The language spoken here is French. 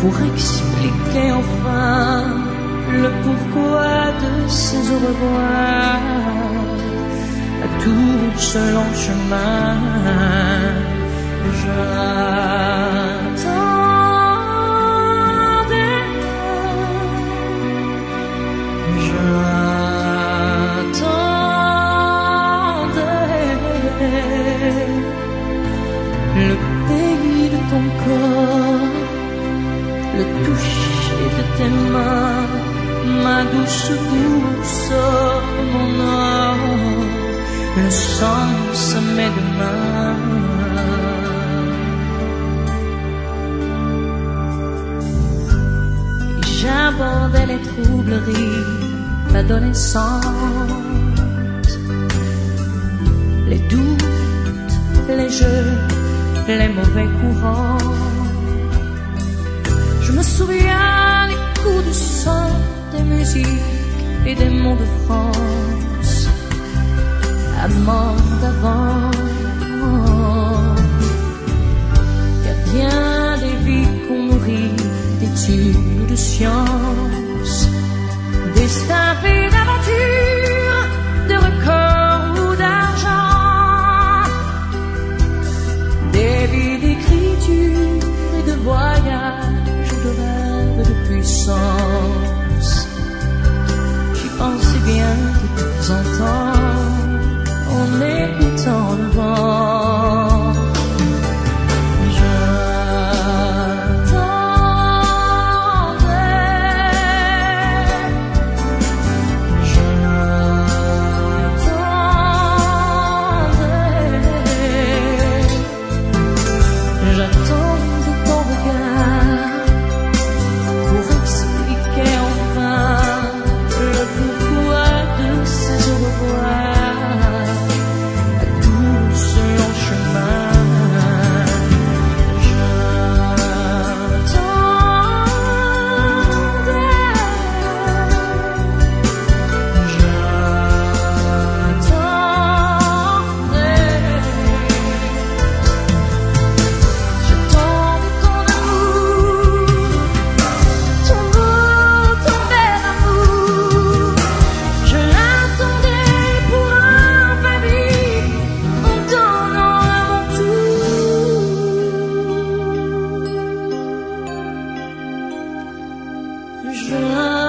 pour expliquer enfin le pourquoi de ces au revoir à tout ce long chemin. Le pays de ton corps, le toucher de tes mains, ma douce boussole, mon or, le sens à mes deux mains. J'abordais les troubleries d'adolescence, les doutes, les jeux, les mauvais courants. Je me souviens des coups de sang, des musiques et des mots de France, amants d'avant. Y a bien des vies qu'on nourrit d'études, de sciences, destins faits d'aventures, de records ou d'argent, des vies d'écriture et de voyages, de rêves, de puissance. J'y pensais bien de temps en temps en écoutant le vent. Je